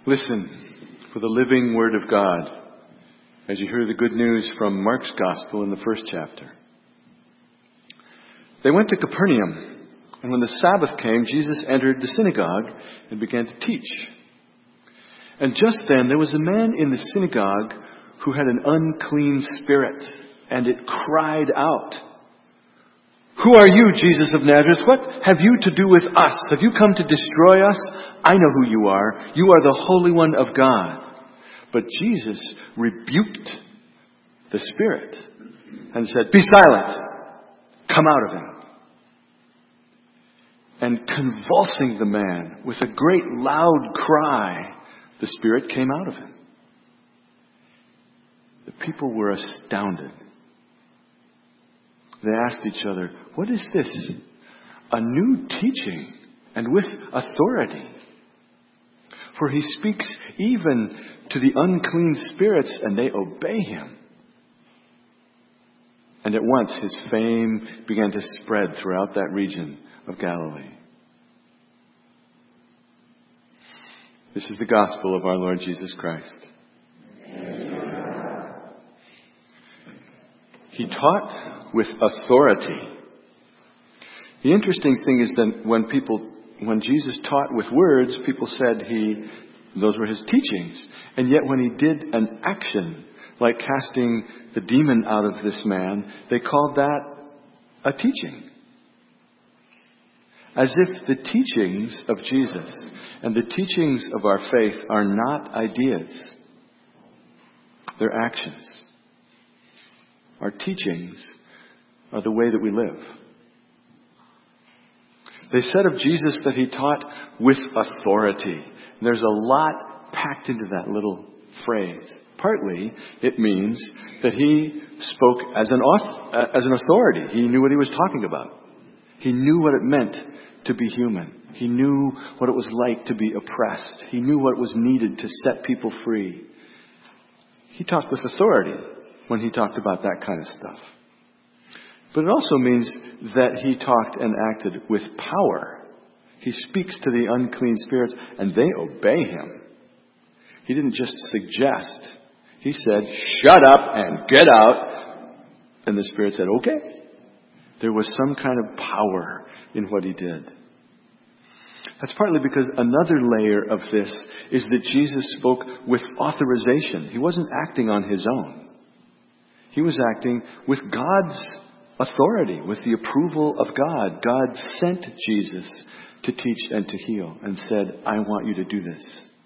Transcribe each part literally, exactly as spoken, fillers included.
Listen for the living Word of God as you hear the good news from Mark's Gospel in the first chapter. They went to Capernaum, and when the Sabbath came, Jesus entered the synagogue and began to teach. And just then there was a man in the synagogue who had an unclean spirit, and it cried out, "Who are you, Jesus of Nazareth? What have you to do with us? Have you come to destroy us? I know who you are. You are the Holy One of God." But Jesus rebuked the spirit and said, "Be silent. Come out of him." And convulsing the man with a great loud cry, the spirit came out of him. The people were astounded. They asked each other, "What is this? A new teaching, and with authority. For he speaks even to the unclean spirits, and they obey him." And at once his fame began to spread throughout that region of Galilee. This is the gospel of our Lord Jesus Christ. He taught with authority. The interesting thing is that when people, when Jesus taught with words, people said he, those were his teachings. And yet when he did an action, like casting the demon out of this man, they called that a teaching. As if the teachings of Jesus and the teachings of our faith are not ideas. They're actions. Our teachings are the way that we live. They said of Jesus that he taught with authority. There's a lot packed into that little phrase. Partly, it means that he spoke as an as an authority. He knew what he was talking about. He knew what it meant to be human. He knew what it was like to be oppressed. He knew what was needed to set people free. He talked with authority when he talked about that kind of stuff. But it also means that he talked and acted with power. He speaks to the unclean spirits and they obey him. He didn't just suggest. He said, "Shut up and get out." And the spirit said, "Okay." There was some kind of power in what he did. That's partly because another layer of this is that Jesus spoke with authorization. He wasn't acting on his own. He was acting with God's authority, with the approval of God. God sent Jesus to teach and to heal and said, "I want you to do this."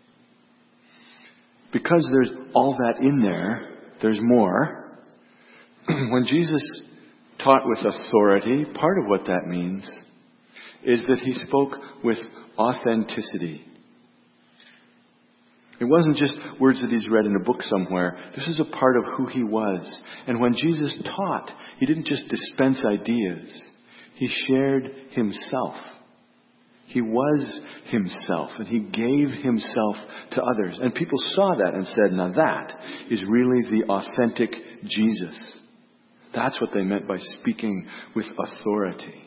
Because there's all that in there, there's more. When Jesus taught with authority, part of what that means is that he spoke with authenticity. It wasn't just words that he's read in a book somewhere. This is a part of who he was. And when Jesus taught, he didn't just dispense ideas. He shared himself. He was himself, and he gave himself to others. And people saw that and said, "Now that is really the authentic Jesus." That's what they meant by speaking with authority.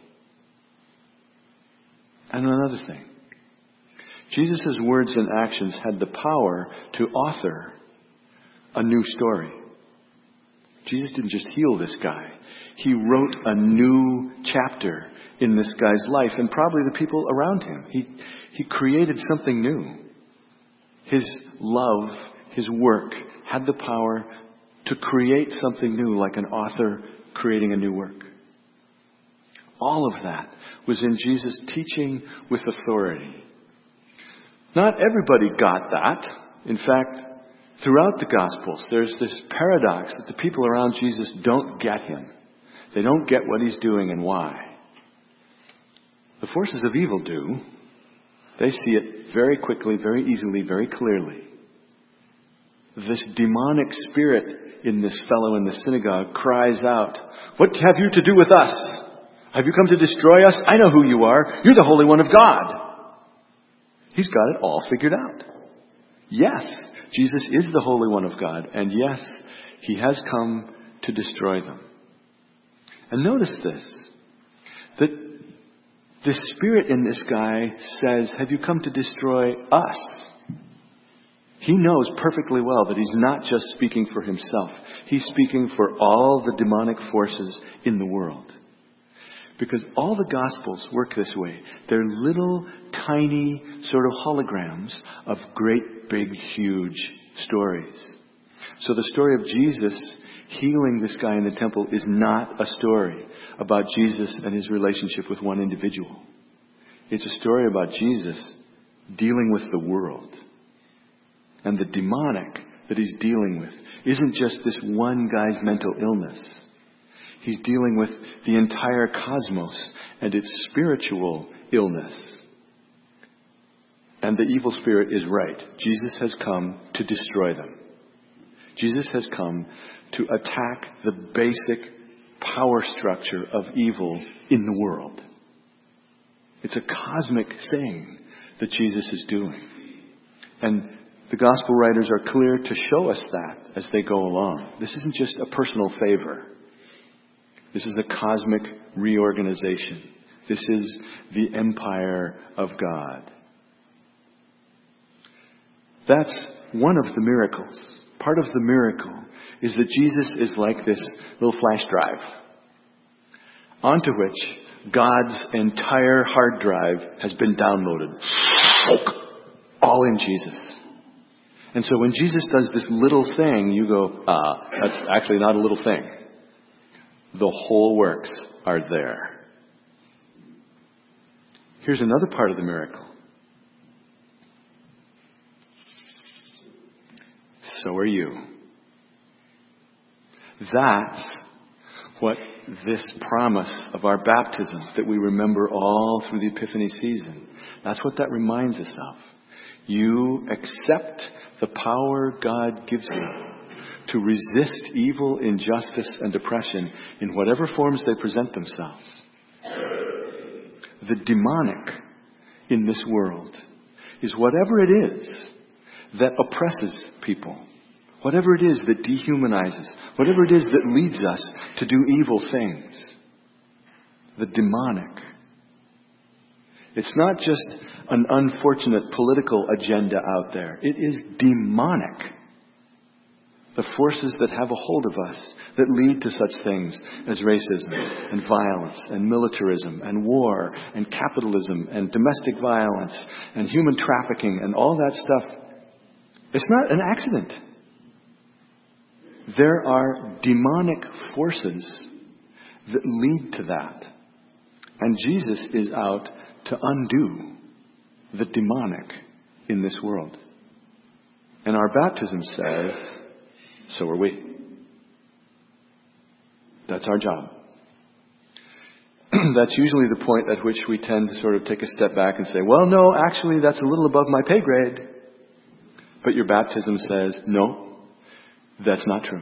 And another thing. Jesus' words and actions had the power to author a new story. Jesus didn't just heal this guy. He wrote a new chapter in this guy's life and probably the people around him. He, he created something new. His love, his work had the power to create something new, like an author creating a new work. All of that was in Jesus' teaching with authority. Not everybody got that. In fact, throughout the Gospels, there's this paradox that the people around Jesus don't get him. They don't get what he's doing and why. The forces of evil do. They see it very quickly, very easily, very clearly. This demonic spirit in this fellow in the synagogue cries out, "What have you to do with us? Have you come to destroy us? I know who you are. You're the Holy One of God." He's got it all figured out. Yes, Jesus is the Holy One of God. And yes, he has come to destroy them. And notice this, that the spirit in this guy says, "Have you come to destroy us?" He knows perfectly well that he's not just speaking for himself. He's speaking for all the demonic forces in the world. Because all the Gospels work this way. They're little, tiny sort of holograms of great, big, huge stories. So the story of Jesus healing this guy in the temple is not a story about Jesus and his relationship with one individual. It's a story about Jesus dealing with the world. And the demonic that he's dealing with isn't just this one guy's mental illness. He's dealing with the entire cosmos and its spiritual illness. And the evil spirit is right. Jesus has come to destroy them. Jesus has come to attack the basic power structure of evil in the world. It's a cosmic thing that Jesus is doing. And the gospel writers are clear to show us that as they go along. This isn't just a personal favor. This is a cosmic reorganization. This is the empire of God. That's one of the miracles. Part of the miracle is that Jesus is like this little flash drive onto which God's entire hard drive has been downloaded. All in Jesus. And so when Jesus does this little thing, you go, ah, that's actually not a little thing. The whole works are there. Here's another part of the miracle. So are you. That's what this promise of our baptism that we remember all through the Epiphany season, that's what that reminds us of. You accept the power God gives you to resist evil, injustice, and oppression in whatever forms they present themselves. The demonic in this world is whatever it is that oppresses people, whatever it is that dehumanizes, whatever it is that leads us to do evil things. The demonic. It's not just an unfortunate political agenda out there. It is demonic. The forces that have a hold of us that lead to such things as racism and violence and militarism and war and capitalism and domestic violence and human trafficking and all that stuff. It's not an accident. There are demonic forces that lead to that. And Jesus is out to undo the demonic in this world. And our baptism says, so are we. That's our job. That's usually the point at which we tend to sort of take a step back and say, well, no, actually, that's a little above my pay grade. But your baptism says, no, that's not true.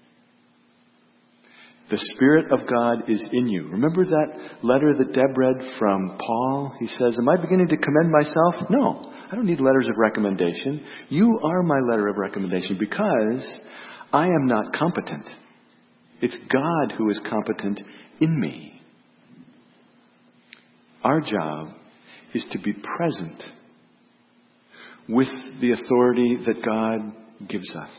The Spirit of God is in you. Remember that letter that Deb read from Paul? He says, am I beginning to commend myself? No, I don't need letters of recommendation. You are my letter of recommendation because I am not competent. It's God who is competent in me. Our job is to be present with the authority that God gives us.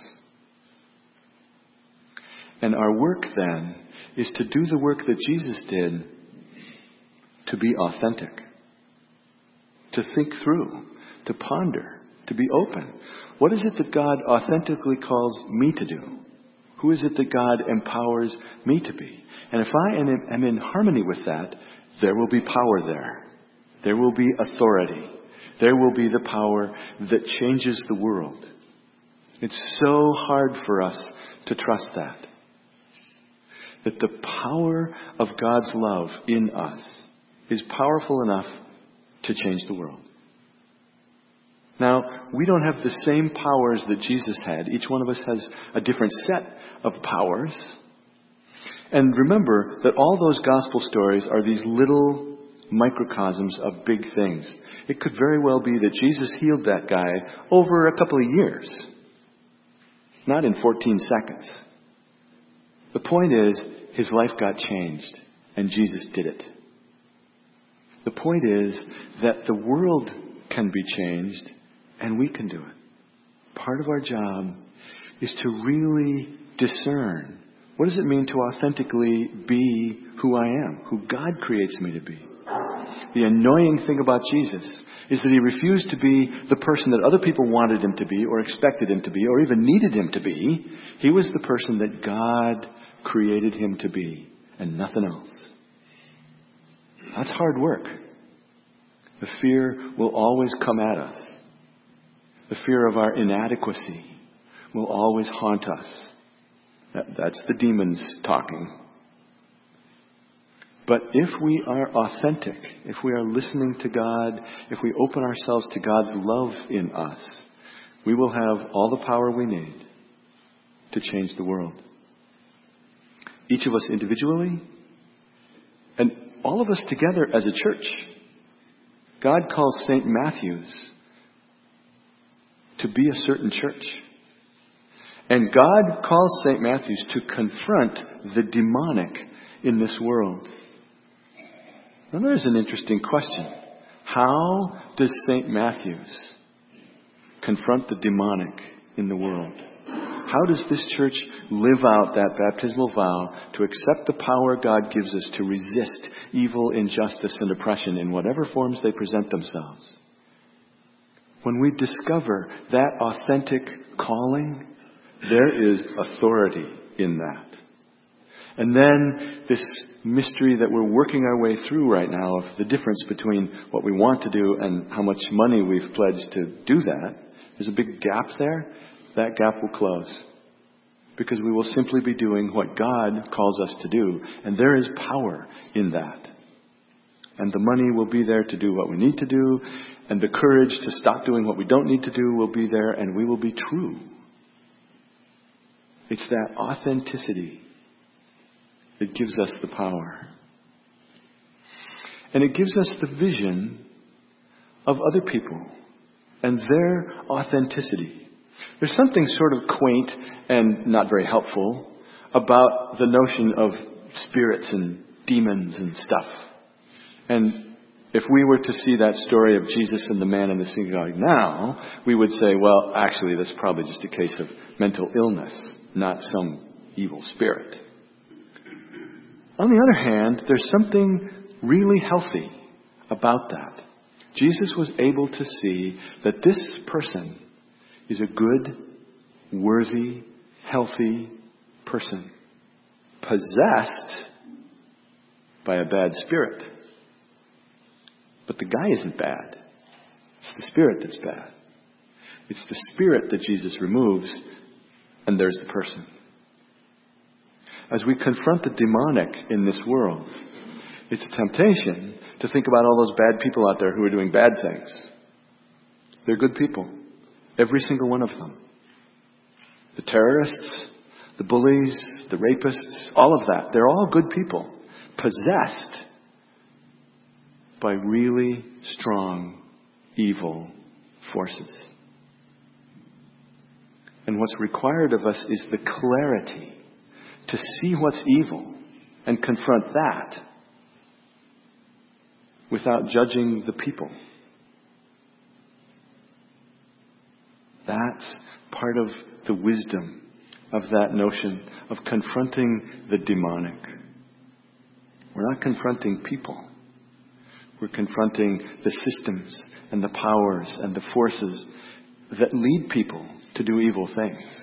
And our work then is to do the work that Jesus did, to be authentic, to think through, to ponder, to be open. What is it that God authentically calls me to do? Who is it that God empowers me to be? And if I am in harmony with that, there will be power there. There will be authority. There will be the power that changes the world. It's so hard for us to trust that. That the power of God's love in us is powerful enough to change the world. Now, we don't have the same powers that Jesus had. Each one of us has a different set of powers. And remember that all those gospel stories are these little microcosms of big things. It could very well be that Jesus healed that guy over a couple of years. Not in fourteen seconds. The point is, his life got changed, and Jesus did it. The point is that the world can be changed, and we can do it. Part of our job is to really discern. What does it mean to authentically be who I am, who God creates me to be? The annoying thing about Jesus is that he refused to be the person that other people wanted him to be or expected him to be or even needed him to be. He was the person that God created him to be and nothing else. That's hard work. The fear will always come at us. The fear of our inadequacy will always haunt us. That, that's the demons talking. But if we are authentic, if we are listening to God, if we open ourselves to God's love in us, we will have all the power we need to change the world. Each of us individually, and all of us together as a church. God calls Saint Matthew's to be a certain church. And God calls Saint Matthew's to confront the demonic in this world. Now there's an interesting question. How does Saint Matthew's confront the demonic in the world? How does this church live out that baptismal vow to accept the power God gives us to resist evil, injustice, and oppression in whatever forms they present themselves? When we discover that authentic calling, there is authority in that. And then this mystery that we're working our way through right now of the difference between what we want to do and how much money we've pledged to do that, there's a big gap there. That gap will close. Because we will simply be doing what God calls us to do. And there is power in that. And the money will be there to do what we need to do. And the courage to stop doing what we don't need to do will be there. And we will be true. It's that authenticity that gives us the power. And it gives us the vision of other people and their authenticity. There's something sort of quaint and not very helpful about the notion of spirits and demons and stuff. And if we were to see that story of Jesus and the man in the synagogue now, we would say, well, actually, that's probably just a case of mental illness, not some evil spirit. On the other hand, there's something really healthy about that. Jesus was able to see that this person is a good, worthy, healthy person, possessed by a bad spirit. But the guy isn't bad. It's the spirit that's bad. It's the spirit that Jesus removes, and there's the person. As we confront the demonic in this world, it's a temptation to think about all those bad people out there who are doing bad things. They're good people. Every single one of them. The terrorists, the bullies, the rapists, all of that. They're all good people. Possessed by really strong, evil forces. And what's required of us is the clarity to see what's evil and confront that without judging the people. That's part of the wisdom of that notion of confronting the demonic. We're not confronting people. We're confronting the systems and the powers and the forces that lead people to do evil things.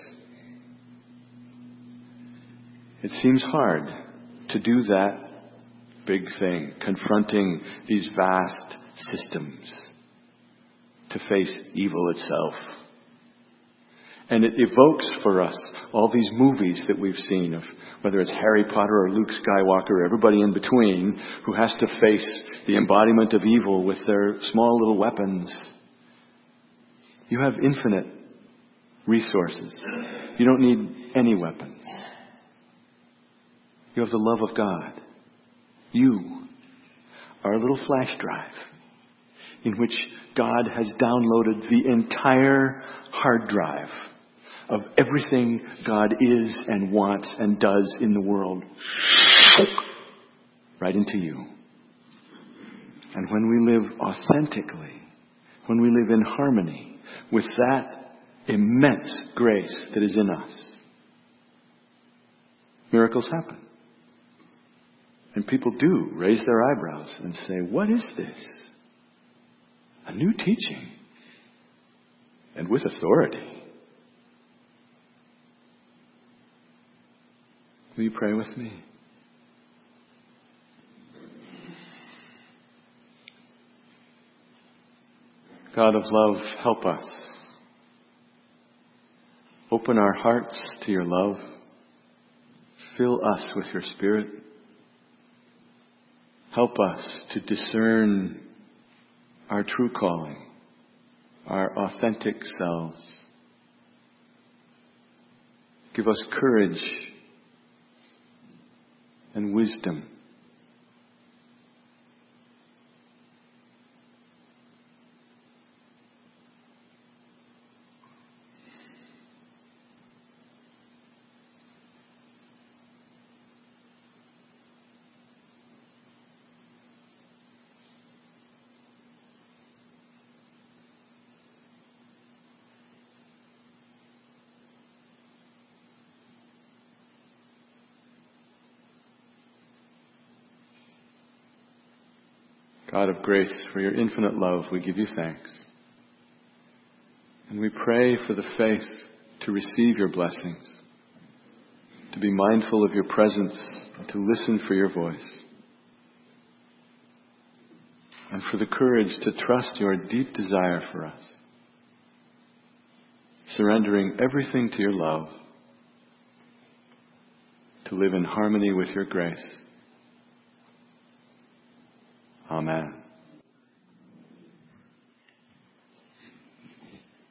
It seems hard to do that big thing, confronting these vast systems, to face evil itself. And it evokes for us all these movies that we've seen of whether it's Harry Potter or Luke Skywalker or everybody in between who has to face the embodiment of evil with their small little weapons. You have infinite resources. You don't need any weapons. You have the love of God. You are a little flash drive in which God has downloaded the entire hard drive of everything God is and wants and does in the world right into you. And when we live authentically, when we live in harmony with that immense grace that is in us, miracles happen. And people do raise their eyebrows and say, what is this? A new teaching. And with authority. Will you pray with me? God of love, help us. Open our hearts to your love. Fill us with your Spirit. Help us to discern our true calling, our authentic selves. Give us courage and wisdom. God of grace, for your infinite love, we give you thanks. And we pray for the faith to receive your blessings, to be mindful of your presence, and to listen for your voice. And for the courage to trust your deep desire for us, surrendering everything to your love, to live in harmony with your grace. Amen.